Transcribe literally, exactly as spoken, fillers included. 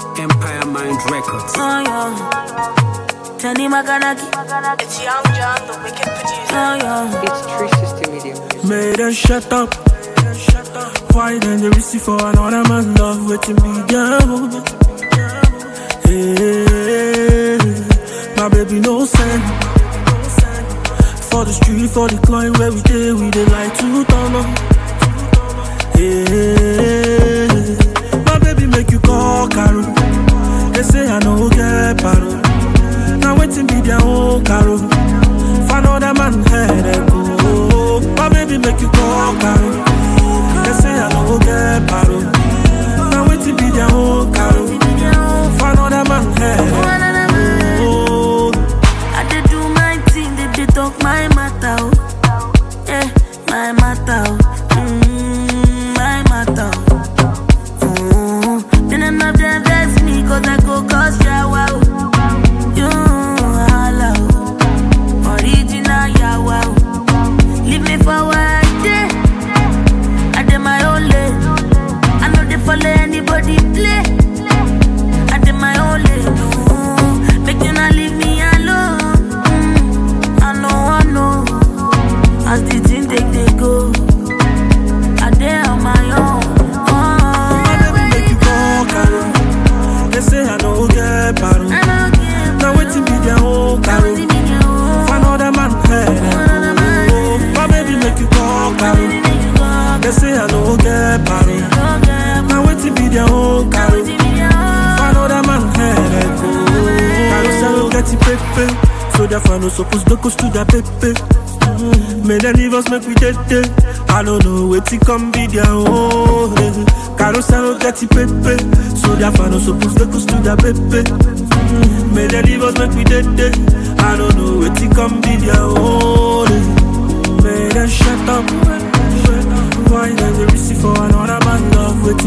Empire Mind Records. Oh, yeah. Tani Makanaki. It's Young John, the wicked producer. Oh, yeah. It's Tree System Media. Made them shut up. Why then they receive for another man love waiting me down? Hey, my baby no send. For the street, for the client where we dey, we dey like to turn up. Hey, my baby make you call Caro. They say I no get paro. Now waiting be their own Caro. For another man head and go. My baby make you call Caro. They say I no get paro. Now waiting be their own Caro. For another man head and go. I did do my thing, they did talk my matter. Oh. Yeah, my matter. Oh. Mm, my matter. Oh. Then I'm not there, vex me, cause I go cause shower. You hello. Original yawa. Leave me for one day. I did my own lane. I know they follow anybody play. I did my own lane. No. Make you not leave me alone. Mm, I know, I know. As the thing take they go, I did on my own. Oh, my baby make you call Caro. They say I no get paro. I don't care. Now waiting be their own Caro. For another man head and go. My baby make you call Caro. They say I no get paro. Now waiting be their own Caro. For another man head and go. Caro say no get it pepe. So therefore no suppose to go to the pepe. May they leave us make we dead day. I don't know where to come be their own. Caro say no get it pepe. So therefore no suppose to go to the pepe. May they leave us make we dead day. I don't know where to come be their own. May they shut up. Why then they receive for another man love with